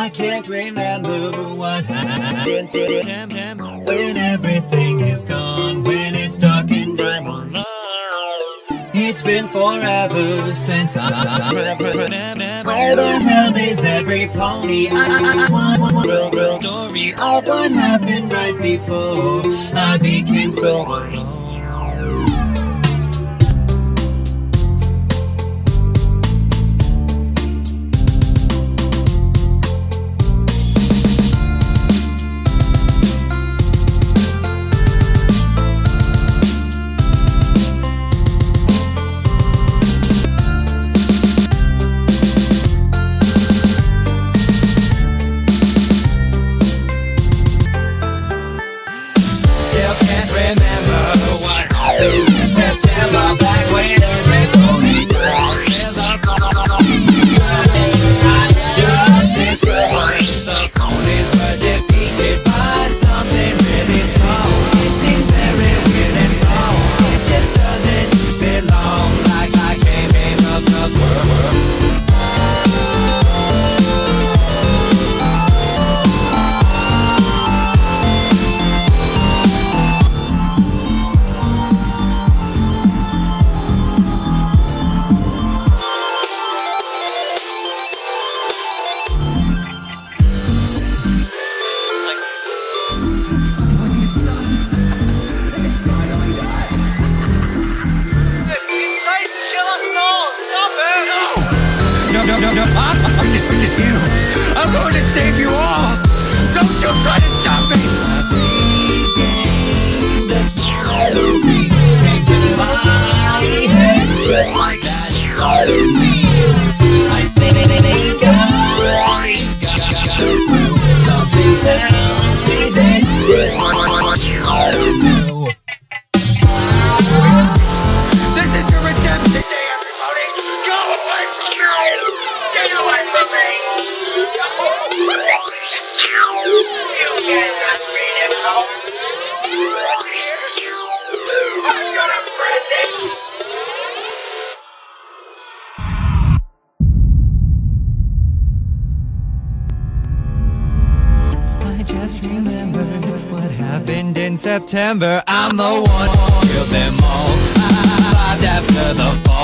I can't remember what happened when everything is gone, when it's dark and I'm alone. It's been forever since where the hell is every pony? I want the story of what happened right before I became so alone. September, back when everybody died. Justice reversed. The ponies were defeated by something really small. It seems very weird and wrong. It just doesn't belong, like I came in of the world. It's you. I'm going to save you all. Don't you try to stop me. The melody came to my head just like that. Suddenly, I think something tells me this is what I do. This is your redemption day, everybody. Go away from me. Stay away from me. You can't touch me now. I'm gonna press it. I just remembered what happened in September. I'm the one who killed them all. I survived after the fall.